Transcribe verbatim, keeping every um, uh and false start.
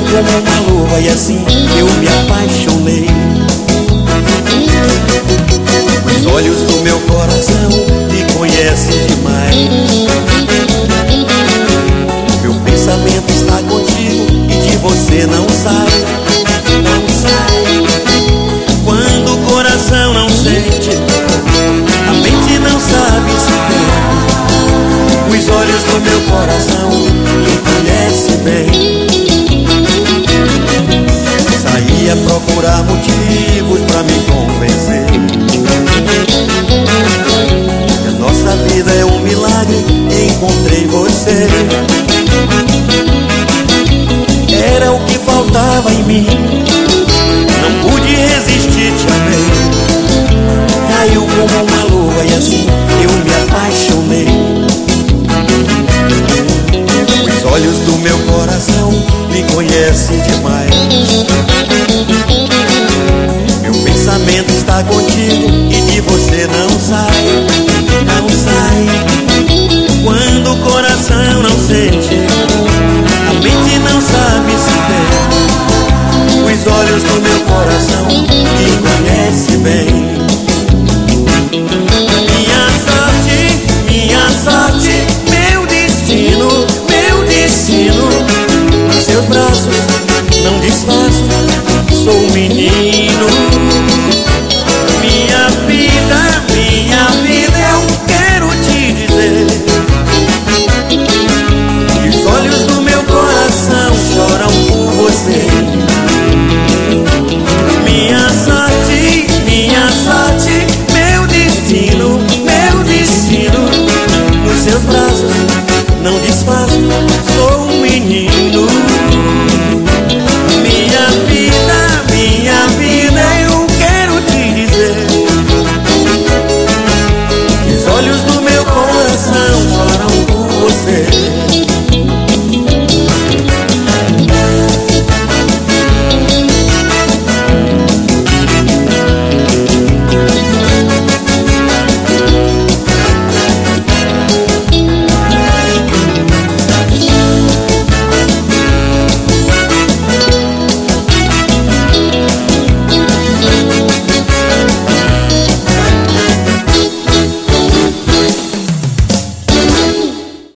como uma luva e assim eu me apaixonei. Os olhos do meu coração me conhecem demais. Meu pensamento está contigo e de você não sai, não sai. Quando o coração não sente, a mente não sabe se tem. Os olhos do meu coração me conhecem bem. Saí a procurar motivos pra me convencer que a nossa vida é um milagre, encontrei você. Era o que faltava em mim, não pude resistir, te amei. Caiu como uma luva e assim eu me apaixonei. Os olhos do meu coração me conhecem demais. Meu pensamento está contigo e de você não sai, não sai. Quando o coração não sente, a mente não sabe se tem. Os olhos do meu coração me conhecem bem. Minha sorte, minha sorte, meu destino, meu destino. Nos seus braços não desfaço, sou um menino.